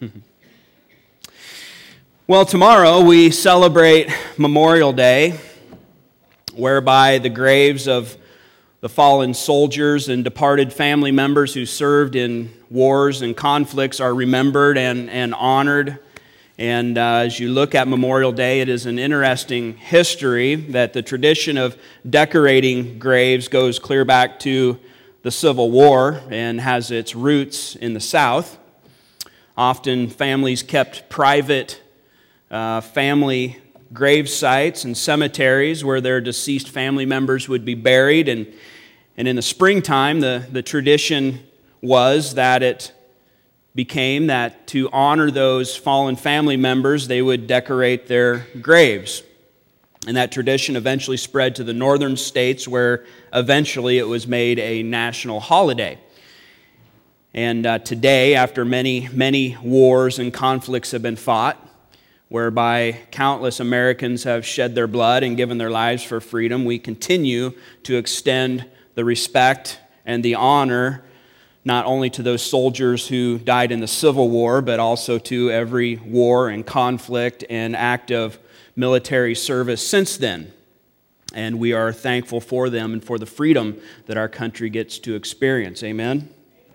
Well, tomorrow we celebrate Memorial Day, whereby the graves of the fallen soldiers and departed family members who served in wars and conflicts are remembered and honored. And as you look at Memorial Day, it is an interesting history that the tradition of decorating graves goes clear back to the Civil War and has its roots in the South. Often families kept private family grave sites and cemeteries where their deceased family members would be buried. And in the springtime, the tradition was that it became that to honor those fallen family members, they would decorate their graves. And that tradition eventually spread to the northern states, where eventually it was made a national holiday. And today, after many wars and conflicts have been fought, whereby countless Americans have shed their blood and given their lives for freedom, we continue to extend the respect and the honor not only to those soldiers who died in the Civil War, but also to every war and conflict and act of military service since then. And we are thankful for them and for the freedom that our country gets to experience. Amen?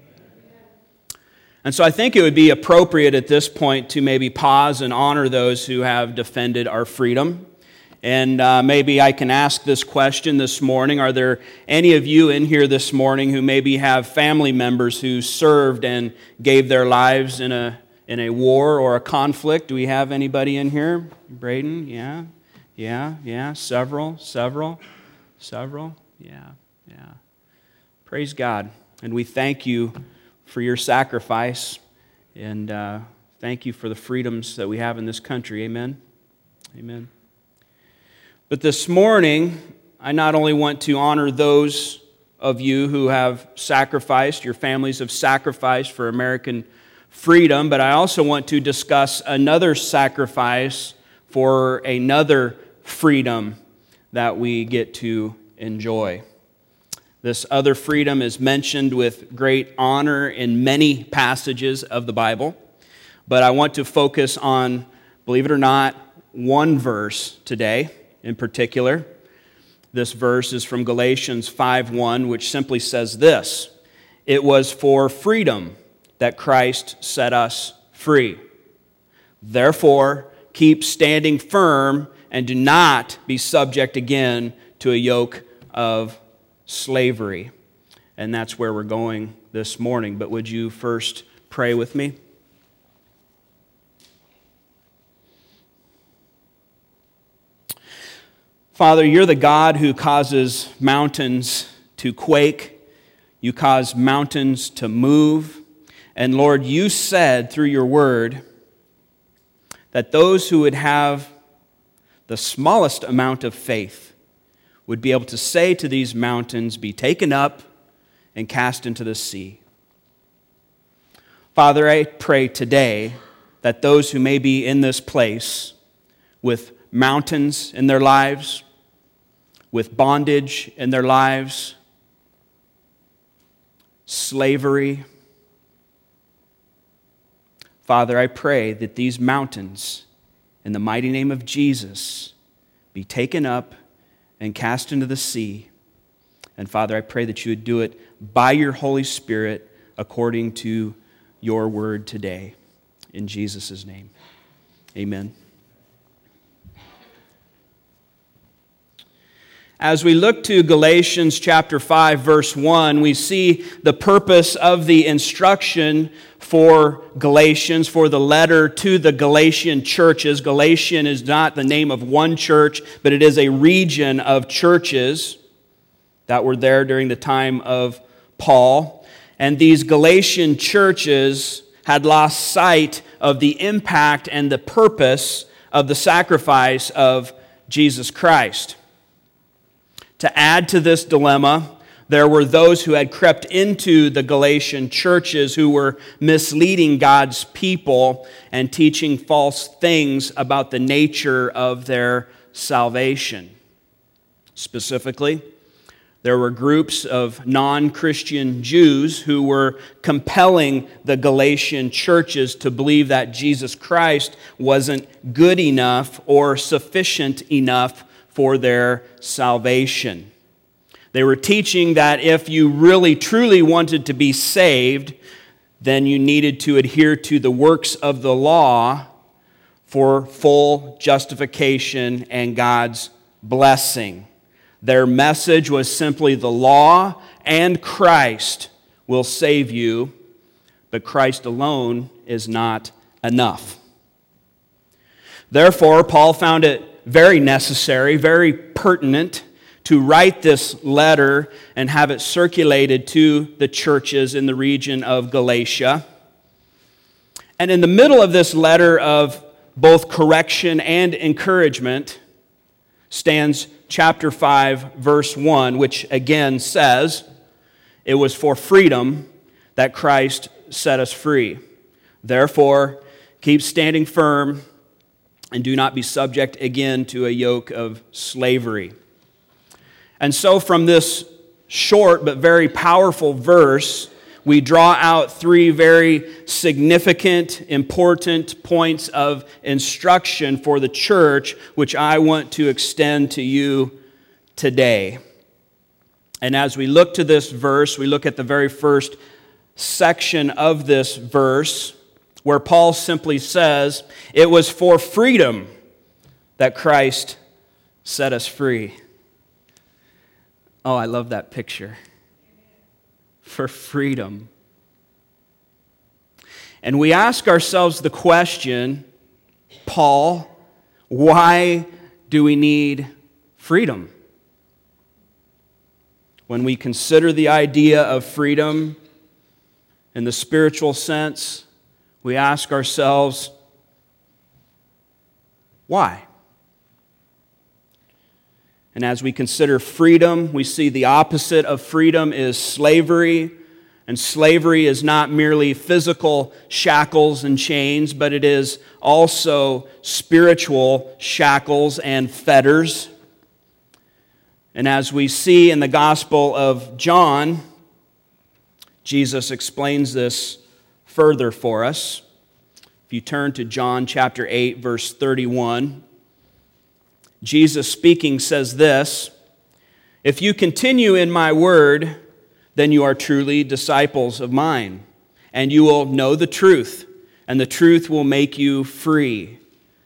And so I think it would be appropriate at this point to maybe pause and honor those who have defended our freedom. And maybe I can ask this question this morning. Are there any of you in here this morning who maybe have family members who served and gave their lives in a war or a conflict? Do we have anybody in here? Braden? Yeah. Several. Yeah. Praise God. And we thank you for your sacrifice, and thank you for the freedoms that we have in this country. Amen? Amen. But this morning, I not only want to honor those of you who have sacrificed, your families have sacrificed for American freedom, but I also want to discuss another sacrifice for another freedom that we get to enjoy. This other freedom is mentioned with great honor in many passages of the Bible, but I want to focus on, believe it or not, one verse today in particular. This verse is from Galatians 5:1, which simply says this: "It was for freedom that Christ set us free. Therefore, keep standing firm and do not be subject again to a yoke of slavery." And that's where we're going this morning. But would you first pray with me? Father, you're the God who causes mountains to quake. You cause mountains to move. And Lord, you said through your word that those who would have the smallest amount of faith would be able to say to these mountains, "Be taken up and cast into the sea." Father, I pray today that those who may be in this place with mountains in their lives, with bondage in their lives, slavery, Father, I pray that these mountains, in the mighty name of Jesus, be taken up and cast into the sea. And Father, I pray that you would do it by your Holy Spirit according to your word today. In Jesus' name, amen. As we look to Galatians chapter 5, verse 1, we see the purpose of the instruction for Galatians, for the letter to the Galatian churches. Galatian is not the name of one church, but it is a region of churches that were there during the time of Paul. And these Galatian churches had lost sight of the impact and the purpose of the sacrifice of Jesus Christ. To add to this dilemma, there were those who had crept into the Galatian churches who were misleading God's people and teaching false things about the nature of their salvation. Specifically, There were groups of non-Christian Jews who were compelling the Galatian churches to believe that Jesus Christ wasn't good enough or sufficient enough for their salvation. They were teaching that if you really truly wanted to be saved, then you needed to adhere to the works of the law for full justification and God's blessing. Their message was simply the law and Christ will save you, but Christ alone is not enough. Therefore, Paul found it very necessary, very pertinent to write this letter and have it circulated to the churches in the region of Galatia. And in the middle of this letter of both correction and encouragement stands chapter 5, verse 1, which again says, "It was for freedom that Christ set us free. Therefore, keep standing firm and do not be subject again to a yoke of slavery." And so from this short but very powerful verse, we draw out three very significant, important points of instruction for the church, which I want to extend to you today. And as we look to this verse, we look at the very first section of this verse, where Paul simply says, "It was for freedom that Christ set us free." Oh, I love that picture. For freedom. And we ask ourselves the question, Paul, why do we need freedom? When we consider the idea of freedom in the spiritual sense, we ask ourselves, why? And as we consider freedom, we see the opposite of freedom is slavery. And slavery is not merely physical shackles and chains, but it is also spiritual shackles and fetters. And as we see in the Gospel of John, Jesus explains this further for us. If you turn to John chapter 8, verse 31, Jesus speaking says this, "If you continue in my word, then you are truly disciples of mine, and you will know the truth, and the truth will make you free."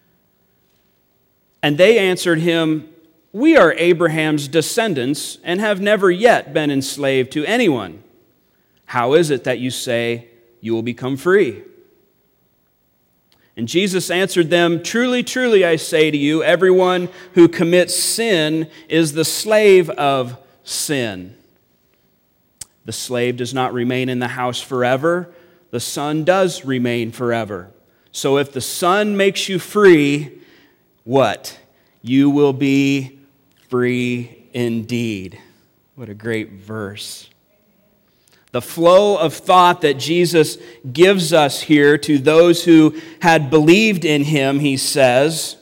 And they answered him, "We are Abraham's descendants and have never yet been enslaved to anyone. How is it that you say you will become free?" And Jesus answered them, "Truly, truly, I say to you, everyone who commits sin is the slave of sin. The slave does not remain in the house forever. The Son does remain forever. So if the Son makes you free, what? You will be free indeed." What a great verse. The flow of thought that Jesus gives us here to those who had believed in him, he says,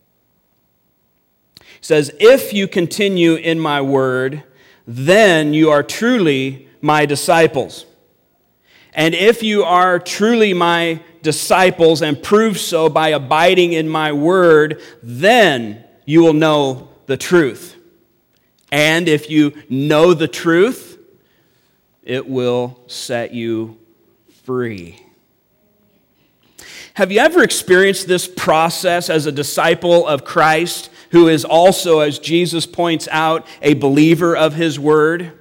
"If you continue in my word, then you are truly my disciples. And if you are truly my disciples and prove so by abiding in my word, then you will know the truth. And if you know the truth, it will set you free." Have you ever experienced this process as a disciple of Christ, who is also, as Jesus points out, a believer of his word?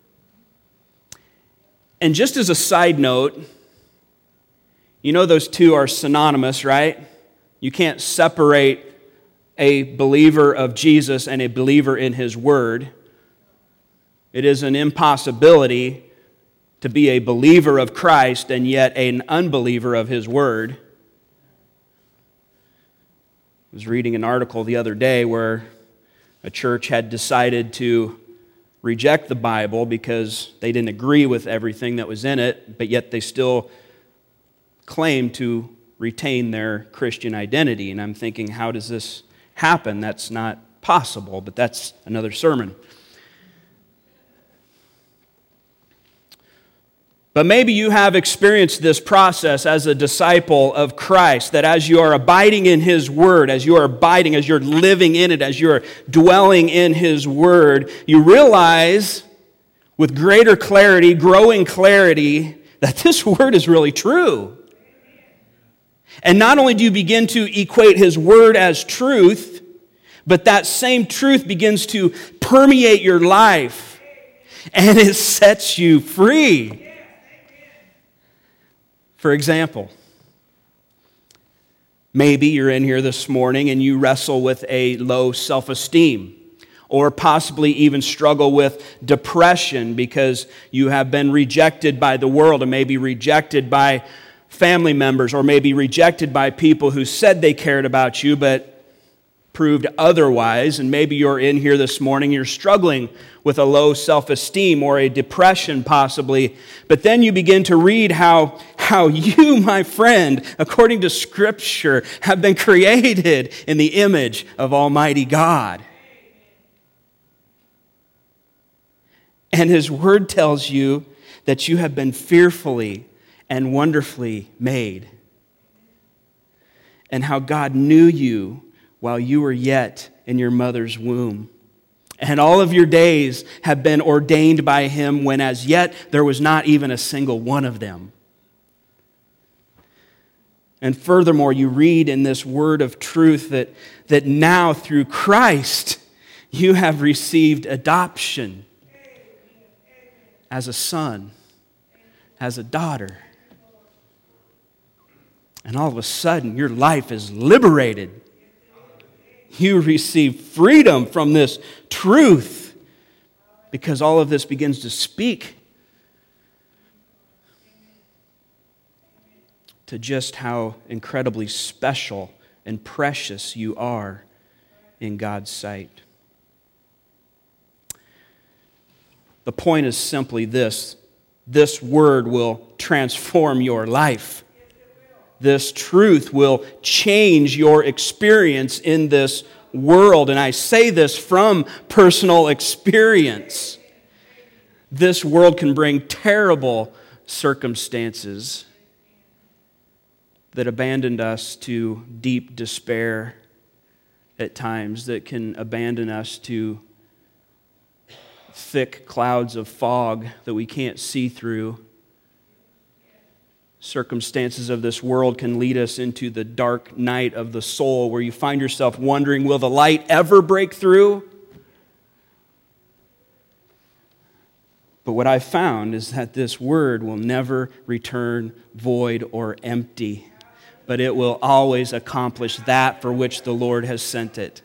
And just as a side note, you know those two are synonymous, right? You can't separate a believer of Jesus and a believer in his word. It is an impossibility to be a believer of Christ and yet an unbeliever of his word. I was reading an article the other day where a church had decided to reject the Bible because they didn't agree with everything that was in it, but yet they still claimed to retain their Christian identity. And I'm thinking, how does this happen? That's not possible, but that's another sermon. But maybe you have experienced this process as a disciple of Christ, that as you are abiding in His Word, as you are abiding, as you're living in it, as you're dwelling in His Word, you realize with greater clarity, growing clarity, that this Word is really true. And not only do you begin to equate His Word as truth, but that same truth begins to permeate your life, and it sets you free. For example, maybe you're in here this morning and you wrestle with a low self-esteem, or possibly even struggle with depression because you have been rejected by the world, and maybe rejected by family members, or maybe rejected by people who said they cared about you but proved otherwise. And maybe you're in here this morning, you're struggling with a low self-esteem or a depression possibly, but then you begin to read how you, my friend, according to Scripture, have been created in the image of Almighty God. And His Word tells you that you have been fearfully and wonderfully made, and how God knew you while you were yet in your mother's womb. And all of your days have been ordained by Him, when as yet there was not even a single one of them. And furthermore, you read in this word of truth that now through Christ you have received adoption as a son, as a daughter. And all of a sudden your life is liberated. You receive freedom from this truth, because all of this begins to speak to just how incredibly special and precious you are in God's sight. The point is simply this: this word will transform your life. This truth will change your experience in this world. And I say this from personal experience. This world can bring terrible circumstances that abandoned us to deep despair at times, that can abandon us to thick clouds of fog that we can't see through. Circumstances of this world can lead us into the dark night of the soul, where you find yourself wondering, will the light ever break through? But what I've found is that this word will never return void or empty, but it will always accomplish that for which the Lord has sent it.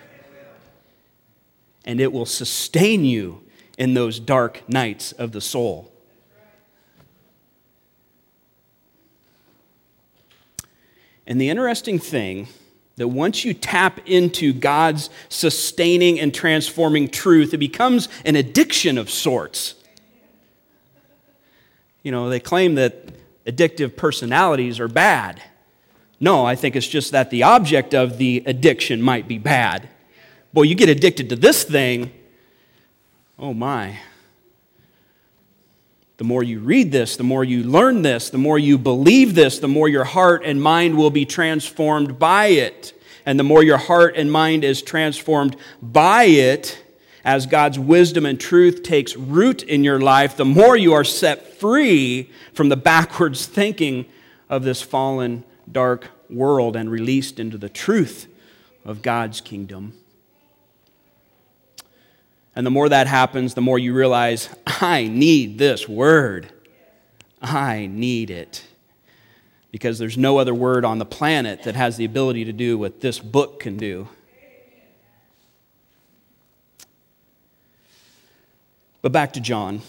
And it will sustain you in those dark nights of the soul. And the interesting thing, that once you tap into God's sustaining and transforming truth, it becomes an addiction of sorts. You know, they claim that addictive personalities are bad. No, I think it's just that the object of the addiction might be bad. Boy, you get addicted to this thing, oh my. The more you read this, the more you learn this, the more you believe this, the more your heart and mind will be transformed by it. And the more your heart and mind is transformed by it, as God's wisdom and truth takes root in your life, the more you are set free from the backwards thinking of this fallen, dark world and released into the truth of God's kingdom. And the more that happens, the more you realize, I need this word. I need it. Because there's no other word on the planet that has the ability to do what this book can do. But back to John.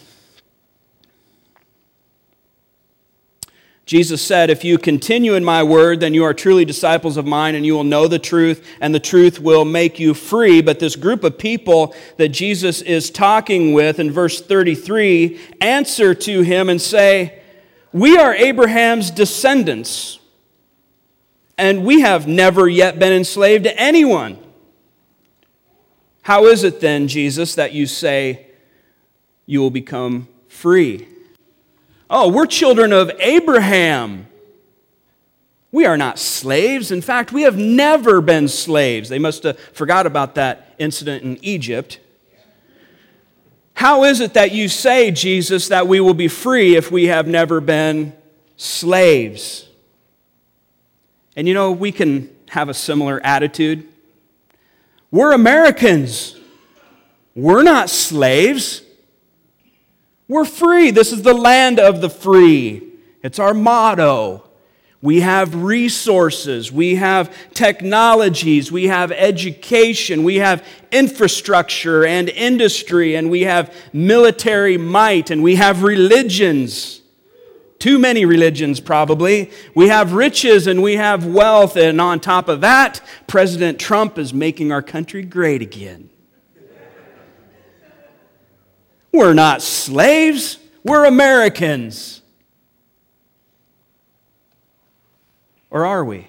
Jesus said, if you continue in my word, then you are truly disciples of mine, and you will know the truth, and the truth will make you free. But this group of people that Jesus is talking with in verse 33 answer to him and say, we are Abraham's descendants, and we have never yet been enslaved to anyone. How is it then, Jesus, that you say you will become free? Oh, we're children of Abraham. We are not slaves. In fact, we have never been slaves. They must have forgot about that incident in Egypt. How is it that you say, Jesus, that we will be free if we have never been slaves? And you know, we can have a similar attitude. We're Americans. We're not slaves. We're free. This is the land of the free. It's our motto. We have resources, we have technologies, we have education, we have infrastructure and industry, and we have military might, and we have religions. Too many religions, probably. We have riches and we have wealth, and on top of that, President Trump is making our country great again. We're not slaves, we're Americans. Or are we?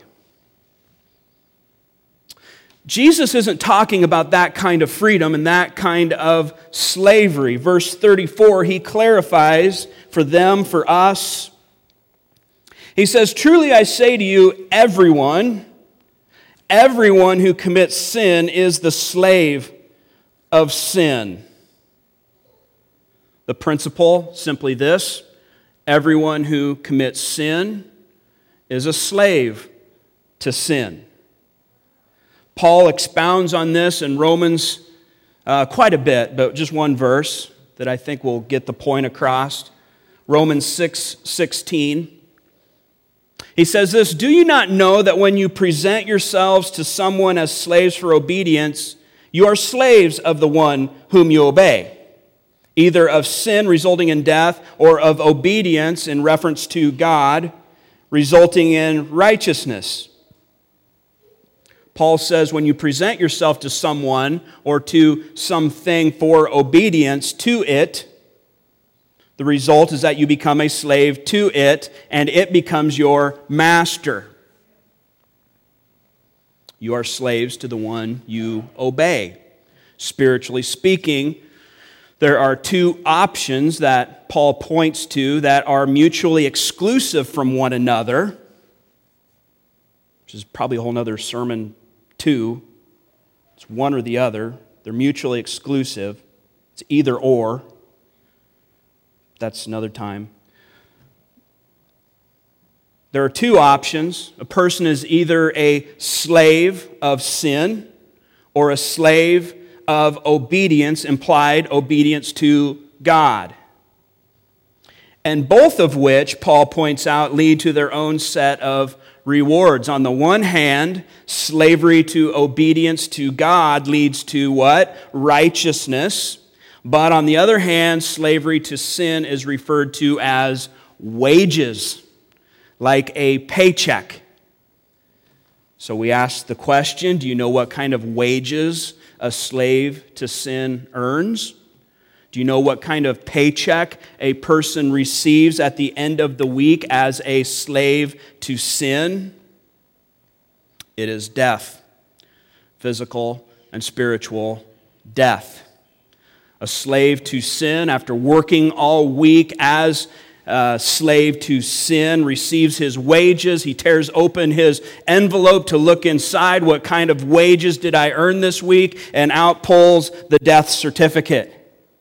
Jesus isn't talking about that kind of freedom and that kind of slavery. Verse 34, he clarifies for them, for us. He says, "Truly I say to you, everyone who commits sin is the slave of sin." The principle, simply this: everyone who commits sin is a slave to sin. Paul expounds on this in Romans quite a bit, but just one verse that I think will get the point across. Romans 6:16. He says this, "Do you not know that when you present yourselves to someone as slaves for obedience, you are slaves of the one whom you obey, either of sin resulting in death or of obedience in reference to God, resulting in righteousness?" Paul says when you present yourself to someone or to something for obedience to it, the result is that you become a slave to it, and it becomes your master. You are slaves to the one you obey. Spiritually speaking, there are two options that Paul points to that are mutually exclusive from one another, which is probably a whole other sermon too. It's one or the other. They're mutually exclusive. It's either or. That's another time. There are two options. A person is either a slave of sin or a slave of obedience, implied obedience to God. And both of which, Paul points out, lead to their own set of rewards. On the one hand, slavery to obedience to God leads to what? Righteousness. But on the other hand, slavery to sin is referred to as wages, like a paycheck. So we ask the question, do you know what kind of wages a slave to sin earns? Do you know what kind of paycheck a person receives at the end of the week as a slave to sin? It is death, physical and spiritual death. A slave to sin, after working all week as a slave to sin, receives his wages. He tears open his envelope to look inside. What kind of wages did I earn this week? And out pulls the death certificate.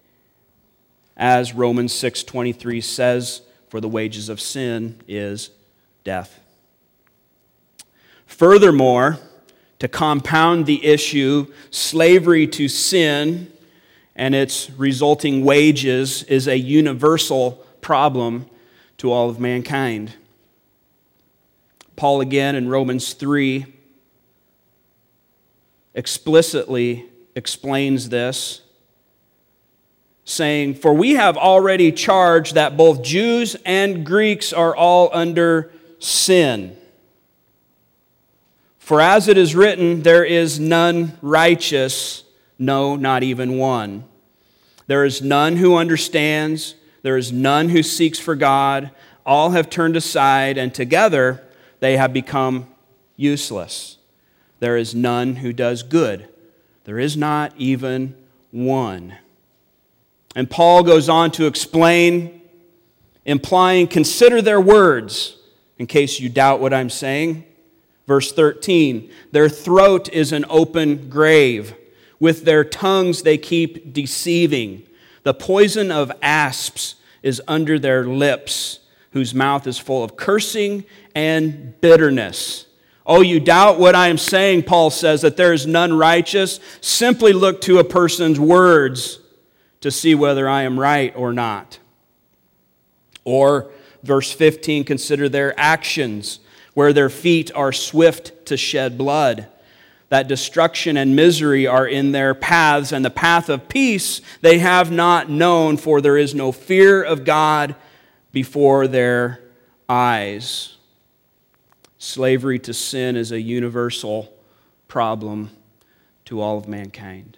As Romans 6:23 says, for the wages of sin is death. Furthermore, to compound the issue, slavery to sin and its resulting wages is a universal problem to all of mankind. Paul again in Romans 3 explicitly explains this, saying, "For we have already charged that both Jews and Greeks are all under sin. For as it is written, there is none righteous, no, not even one. There is none who understands, there is none who seeks for God. All have turned aside, and together they have become useless. There is none who does good. There is not even one." And Paul goes on to explain implying, consider their words, in case you doubt what I'm saying. Verse 13, their throat is an open grave. With their tongues they keep deceiving. The poison of asps is under their lips, whose mouth is full of cursing and bitterness. Oh, you doubt what I am saying, Paul says, that there is none righteous? Simply look to a person's words to see whether I am right or not. Or, verse 15, consider their actions, where their feet are swift to shed blood. That destruction and misery are in their paths, and the path of peace they have not known, for there is no fear of God before their eyes. Slavery to sin is a universal problem to all of mankind.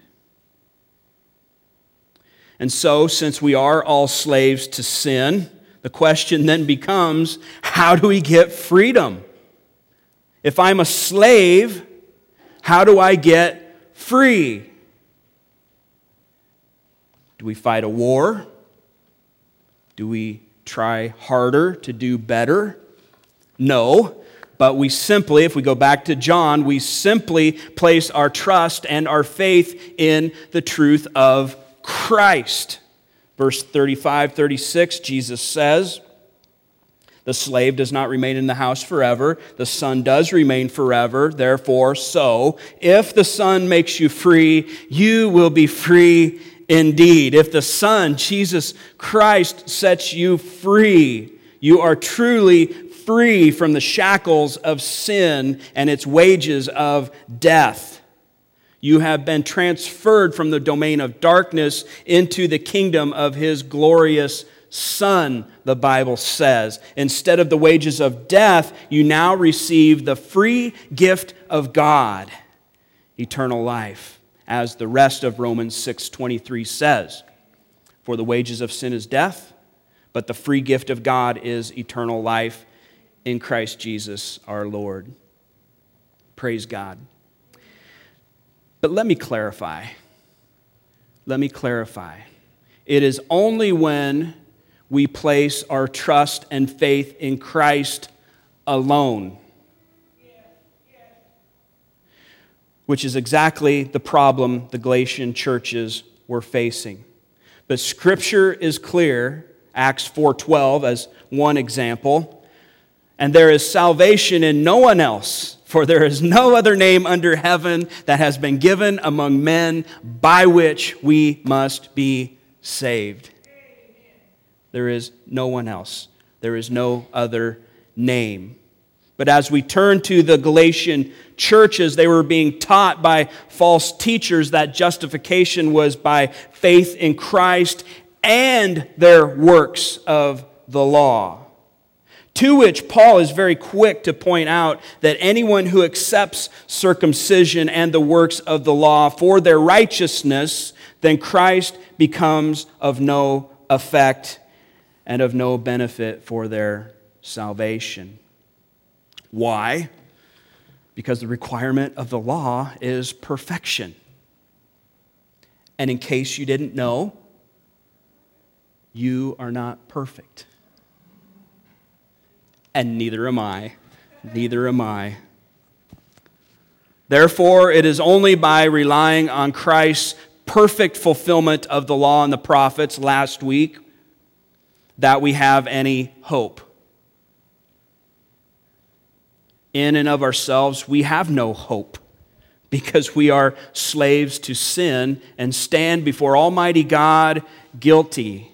And so, since we are all slaves to sin, the question then becomes, how do we get freedom? If I'm a slave, how do I get free? Do we fight a war? Do we try harder to do better? No. But we simply, if we go back to John, we simply place our trust and our faith in the truth of Christ. Verse 35, 36, Jesus says, the slave does not remain in the house forever. The Son does remain forever. Therefore, so, if the Son makes you free, you will be free indeed. If the Son, Jesus Christ, sets you free, you are truly free from the shackles of sin and its wages of death. You have been transferred from the domain of darkness into the kingdom of His glorious Son, the Bible says. Instead of the wages of death, you now receive the free gift of God, eternal life, as the rest of Romans 6:23 says. For the wages of sin is death, but the free gift of God is eternal life in Christ Jesus our Lord. Praise God. But let me clarify. It is only when we place our trust and faith in Christ alone, which is exactly the problem the Galatian churches were facing. But Scripture is clear, Acts 4:12 as one example, and there is salvation in no one else, for there is no other name under heaven that has been given among men by which we must be saved. There is no one else. There is no other name. But as we turn to the Galatian churches, they were being taught by false teachers that justification was by faith in Christ and their works of the law. To which Paul is very quick to point out that anyone who accepts circumcision and the works of the law for their righteousness, then Christ becomes of no effect and of no benefit for their salvation. Why? Because the requirement of the law is perfection. And in case you didn't know, you are not perfect. And neither am I. Neither am I. Therefore, it is only by relying on Christ's perfect fulfillment of the law and the prophets last week that we have any hope. In and of ourselves, we have no hope because we are slaves to sin and stand before Almighty God guilty.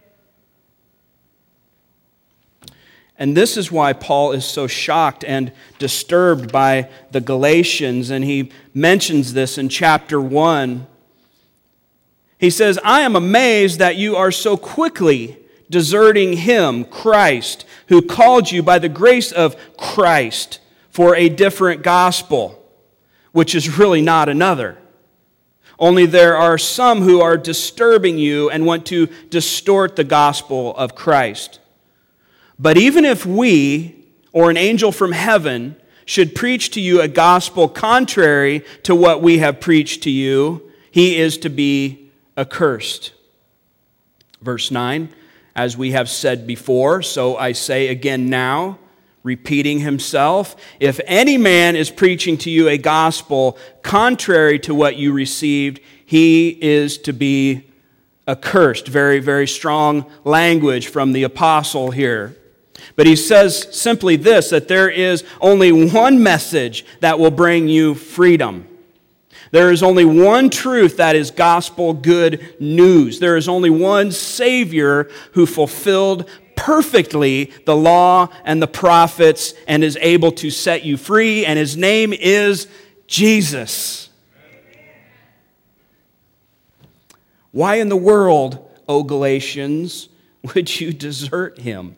And this is why Paul is so shocked and disturbed by the Galatians, and he mentions this in chapter 1. He says, I am amazed that you are so quickly deserting Him, Christ, who called you by the grace of Christ for a different gospel, which is really not another. Only there are some who are disturbing you and want to distort the gospel of Christ. But even if we, or an angel from heaven, should preach to you a gospel contrary to what we have preached to you, he is to be accursed. Verse 9, As we have said before, so I say again now, repeating himself, if any man is preaching to you a gospel contrary to what you received, he is to be accursed. Very, very strong language from the apostle here. But he says simply this, that there is only one message that will bring you freedom. There is only one truth that is gospel good news. There is only one Savior who fulfilled perfectly the law and the prophets and is able to set you free, and his name is Jesus. Why in the world, O Galatians, would you desert him?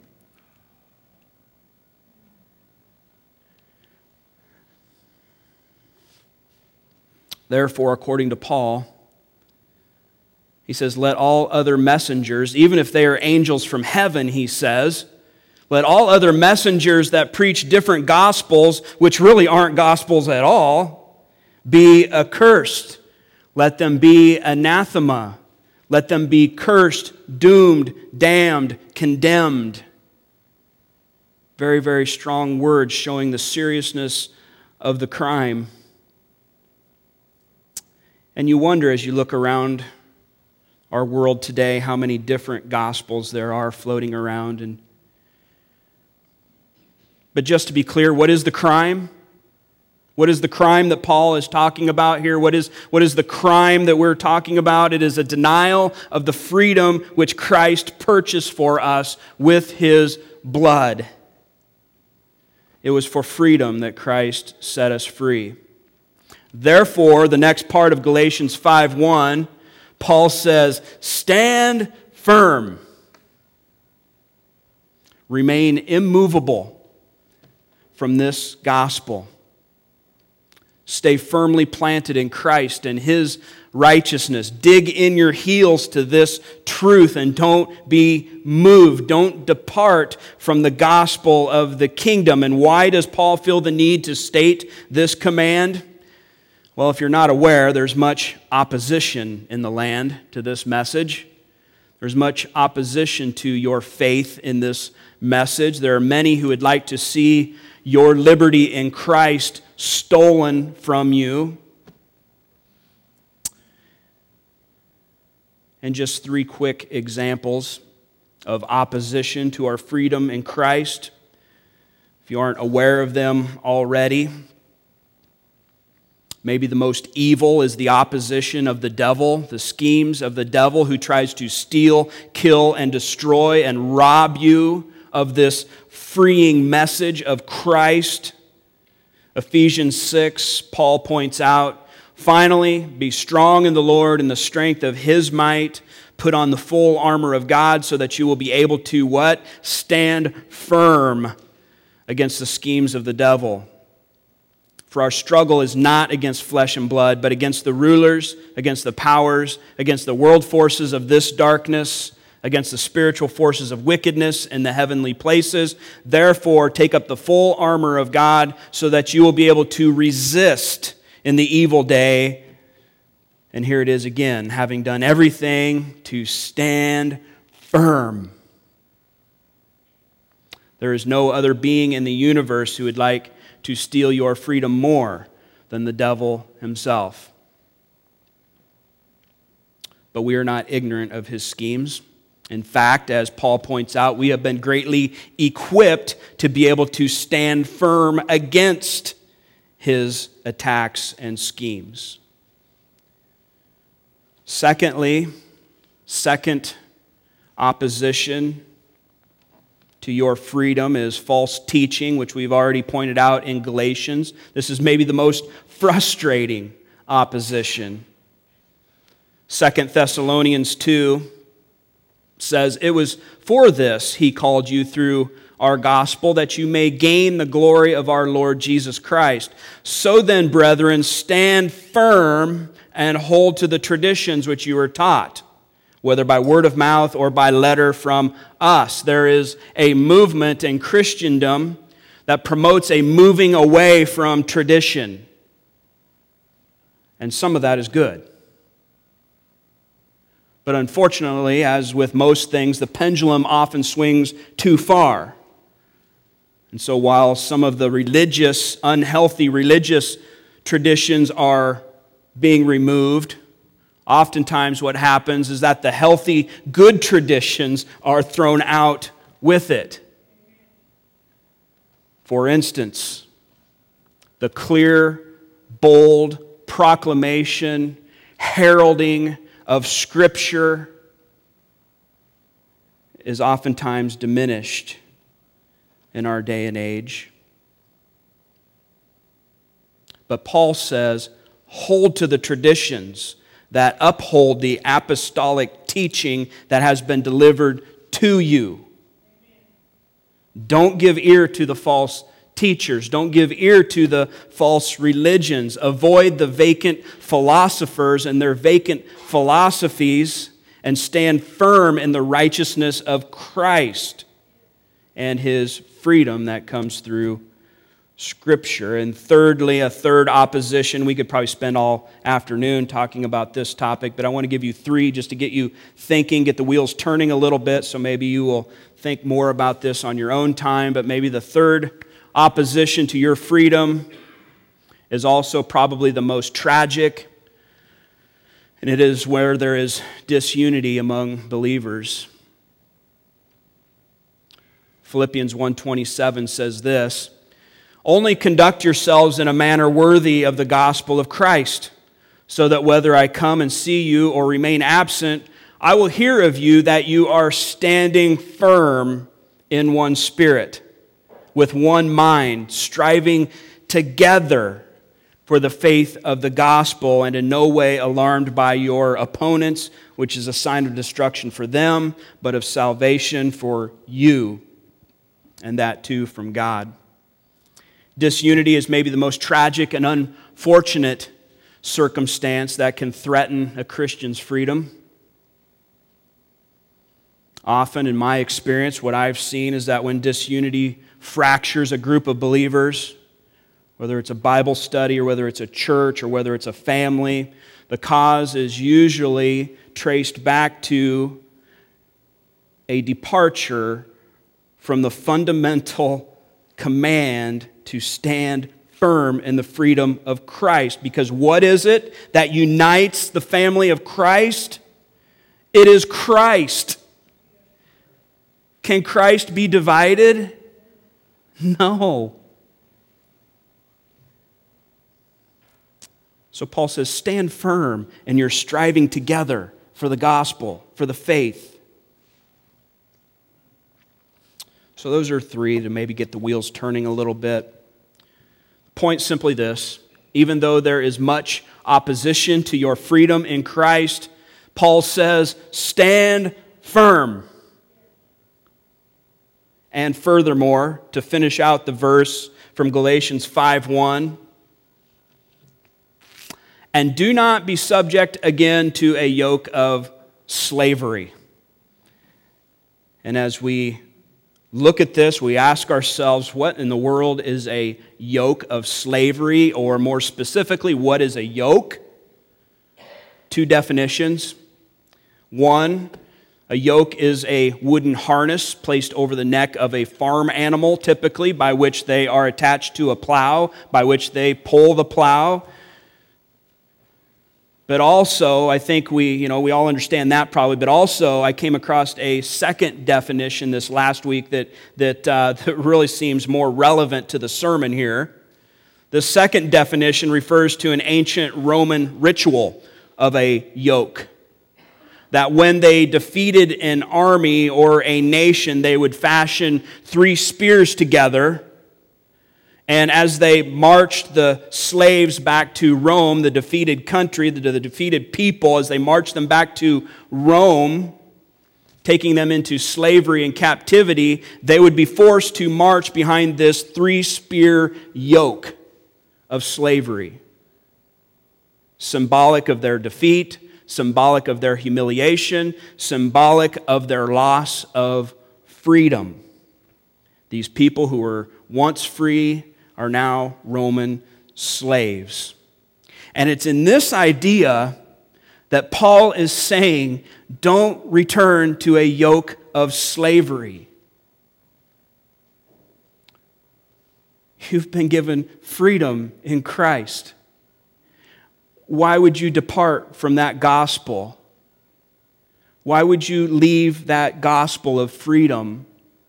Therefore, according to Paul, he says, let all other messengers, even if they are angels from heaven, he says, let all other messengers that preach different gospels, which really aren't gospels at all, be accursed. Let them be anathema. Let them be cursed, doomed, damned, condemned. Very, very strong words showing the seriousness of the crime. And you wonder as you look around our world today how many different gospels there are floating around. But just to be clear, what is the crime? What is the crime that Paul is talking about here? What is the crime that we're talking about? It is a denial of the freedom which Christ purchased for us with his blood. It was for freedom that Christ set us free. Therefore, the next part of Galatians 5:1, Paul says, stand firm. Remain immovable from this gospel. Stay firmly planted in Christ and his righteousness. Dig in your heels to this truth and don't be moved. Don't depart from the gospel of the kingdom. And why does Paul feel the need to state this command? Well, if you're not aware, there's much opposition in the land to this message. There's much opposition to your faith in this message. There are many who would like to see your liberty in Christ stolen from you. And just 3 quick examples of opposition to our freedom in Christ, if you aren't aware of them already. Maybe the most evil is the opposition of the devil, the schemes of the devil who tries to steal, kill, and destroy and rob you of this freeing message of Christ. Ephesians 6, Paul points out, finally, be strong in the Lord and the strength of his might. Put on the full armor of God so that you will be able to what? Stand firm against the schemes of the devil. For our struggle is not against flesh and blood, but against the rulers, against the powers, against the world forces of this darkness, against the spiritual forces of wickedness in the heavenly places. Therefore, take up the full armor of God so that you will be able to resist in the evil day. And here it is again, having done everything to stand firm. There is no other being in the universe who would like to steal your freedom more than the devil himself. But we are not ignorant of his schemes. In fact, as Paul points out, we have been greatly equipped to be able to stand firm against his attacks and schemes. Secondly, second opposition to your freedom is false teaching, which we've already pointed out in Galatians. This is maybe the most frustrating opposition. 2 Thessalonians 2 says, it was for this he called you through our gospel, that you may gain the glory of our Lord Jesus Christ. So then, brethren, stand firm and hold to the traditions which you were taught, whether by word of mouth or by letter from us. There is a movement in Christendom that promotes a moving away from tradition. And some of that is good. But unfortunately, as with most things, the pendulum often swings too far. And so while some of the unhealthy religious traditions are being removed, oftentimes what happens is that the healthy, good traditions are thrown out with it. For instance, the clear, bold proclamation, heralding of Scripture is oftentimes diminished in our day and age. But Paul says, hold to the traditions that uphold the apostolic teaching that has been delivered to you. Don't give ear to the false teachers. Don't give ear to the false religions. Avoid the vacant philosophers and their vacant philosophies, and stand firm in the righteousness of Christ and His freedom that comes through Scripture. And thirdly, a third opposition. We could probably spend all afternoon talking about this topic, but I want to give you three just to get you thinking, get the wheels turning a little bit, so maybe you will think more about this on your own time. But maybe the third opposition to your freedom is also probably the most tragic, and it is where there is disunity among believers. Philippians 1:27 says this, "Only conduct yourselves in a manner worthy of the gospel of Christ, so that whether I come and see you or remain absent, I will hear of you that you are standing firm in one spirit, with one mind, striving together for the faith of the gospel, and in no way alarmed by your opponents, which is a sign of destruction for them, but of salvation for you, and that too from God." Disunity is maybe the most tragic and unfortunate circumstance that can threaten a Christian's freedom. Often, in my experience, what I've seen is that when disunity fractures a group of believers, whether it's a Bible study or whether it's a church or whether it's a family, the cause is usually traced back to a departure from the fundamental command to stand firm in the freedom of Christ. Because what is it that unites the family of Christ? It is Christ. Can Christ be divided? No. So Paul says, stand firm in your striving together for the gospel, for the faith. So those are three to maybe get the wheels turning a little bit. The point's simply this: even though there is much opposition to your freedom in Christ, Paul says, stand firm. And furthermore, to finish out the verse from Galatians 5:1, and do not be subject again to a yoke of slavery. And as we look at this, we ask ourselves, what in the world is a yoke of slavery? Or more specifically, what is a yoke? Two definitions. One, a yoke is a wooden harness placed over the neck of a farm animal, typically, by which they are attached to a plow, by which they pull the plow. But also, I think we all understand that probably, but also I came across a second definition this last week that really seems more relevant to the sermon here. The second definition refers to an ancient Roman ritual of a yoke. That when they defeated an army or a nation, they would fashion 3 spears together. And as they marched the slaves back to Rome, the defeated country, the defeated people, as they marched them back to Rome, taking them into slavery and captivity, they would be forced to march behind this 3-spear yoke of slavery. Symbolic of their defeat, symbolic of their humiliation, symbolic of their loss of freedom. These people who were once free are now Roman slaves. And it's in this idea that Paul is saying, don't return to a yoke of slavery. You've been given freedom in Christ. Why would you depart from that gospel? Why would you leave that gospel of freedom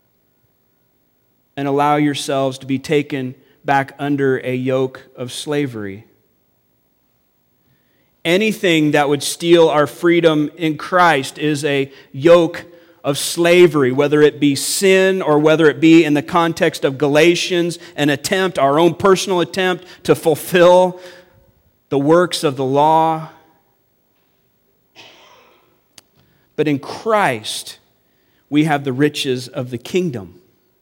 and allow yourselves to be taken back under a yoke of slavery? Anything that would steal our freedom in Christ is a yoke of slavery, whether it be sin or whether it be in the context of Galatians, an attempt, our own personal attempt to fulfill the works of the law. But in Christ, we have the riches of the kingdom.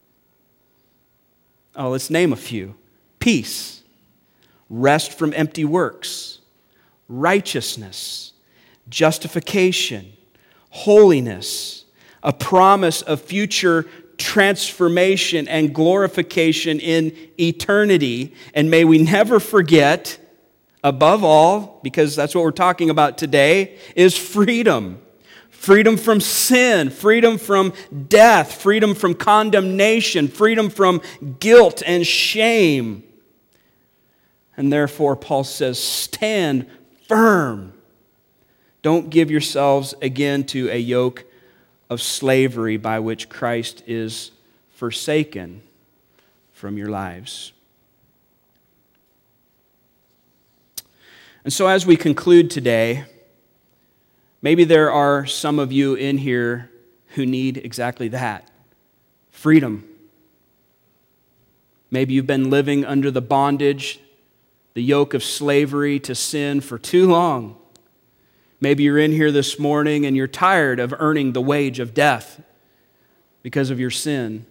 Oh, let's name a few. Peace, rest from empty works, righteousness, justification, holiness, a promise of future transformation and glorification in eternity. And may we never forget, above all, because that's what we're talking about today, is freedom. Freedom from sin, freedom from death, freedom from condemnation, freedom from guilt and shame. And therefore, Paul says, stand firm. Don't give yourselves again to a yoke of slavery by which Christ is forsaken from your lives. And so as we conclude today, maybe there are some of you in here who need exactly that, freedom. Maybe you've been living under the bondage, the yoke of slavery to sin for too long. Maybe you're in here this morning and you're tired of earning the wage of death because of your sin.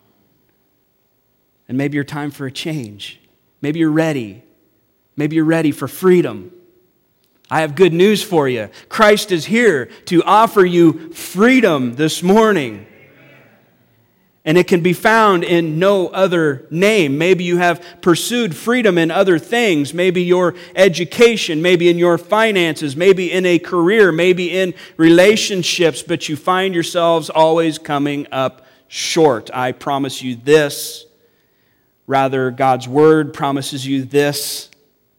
And maybe it's time for a change. Maybe you're ready. Maybe you're ready for freedom. I have good news for you. Christ is here to offer you freedom this morning. And it can be found in no other name. Maybe you have pursued freedom in other things. Maybe your education, maybe in your finances, maybe in a career, maybe in relationships, but you find yourselves always coming up short. I promise you this. Rather, God's Word promises you this.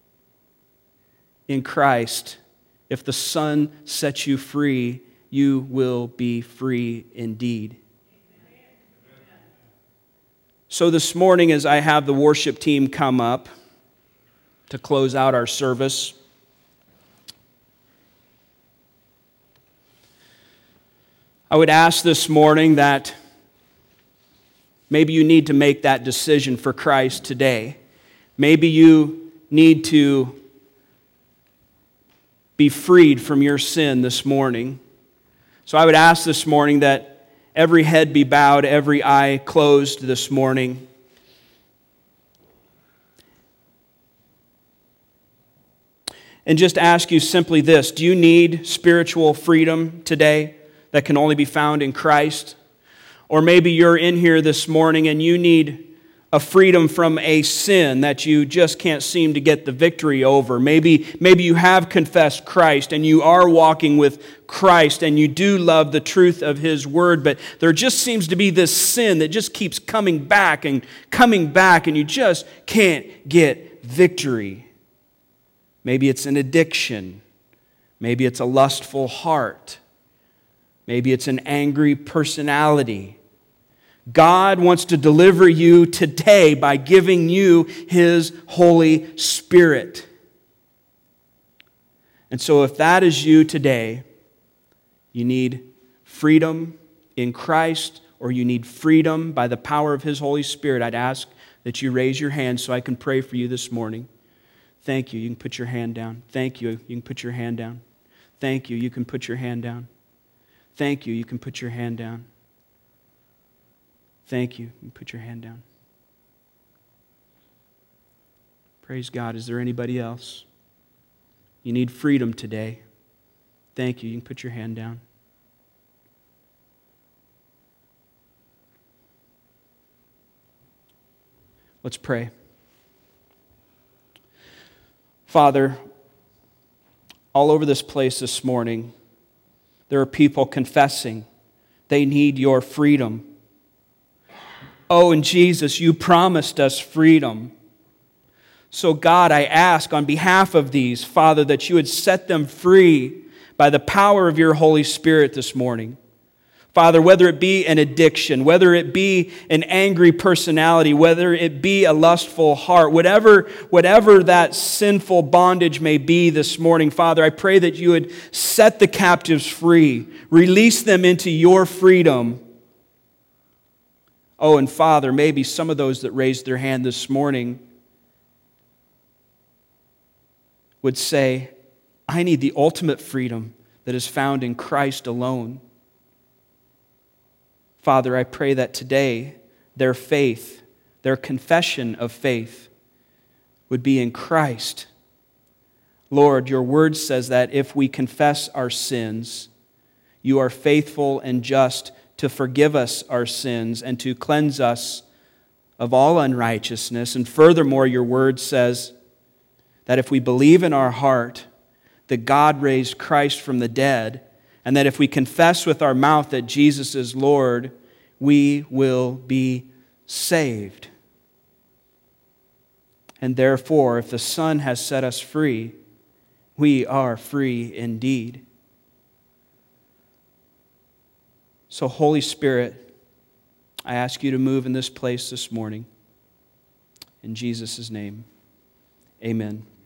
In Christ, if the Son sets you free, you will be free indeed. So this morning, as I have the worship team come up to close out our service, I would ask this morning that maybe you need to make that decision for Christ today. Maybe you need to be freed from your sin this morning. So I would ask this morning that every head be bowed, every eye closed this morning. And just ask you simply this: do you need spiritual freedom today that can only be found in Christ? Or maybe you're in here this morning and you need a freedom from a sin that you just can't seem to get the victory over. Maybe you have confessed Christ and you are walking with Christ and you do love the truth of His Word, but there just seems to be this sin that just keeps coming back and you just can't get victory. Maybe it's an addiction. Maybe it's a lustful heart. Maybe it's an angry personality. God wants to deliver you today by giving you His Holy Spirit. And so if that is you today, you need freedom in Christ, or you need freedom by the power of His Holy Spirit, I'd ask that you raise your hand so I can pray for you this morning. Thank you. You can put your hand down. Thank you. You can put your hand down. Thank you. You can put your hand down. Thank you. You can put your hand down. Thank you. You can put your hand down. Praise God. Is there anybody else? You need freedom today. Thank you. You can put your hand down. Let's pray. Father, all over this place this morning, there are people confessing they need your freedom. Oh, and Jesus, you promised us freedom. So God, I ask on behalf of these, Father, that you would set them free by the power of your Holy Spirit this morning. Father, whether it be an addiction, whether it be an angry personality, whether it be a lustful heart, whatever that sinful bondage may be this morning, Father, I pray that you would set the captives free, release them into your freedom. Oh, and Father, maybe some of those that raised their hand this morning would say, I need the ultimate freedom that is found in Christ alone. Father, I pray that today their faith, their confession of faith would be in Christ. Lord, your word says that if we confess our sins, you are faithful and just to forgive us our sins and to cleanse us of all unrighteousness. And furthermore, your word says that if we believe in our heart that God raised Christ from the dead, and that if we confess with our mouth that Jesus is Lord, we will be saved. And therefore, if the Son has set us free, we are free indeed. So, Holy Spirit, I ask you to move in this place this morning. In Jesus' name, amen.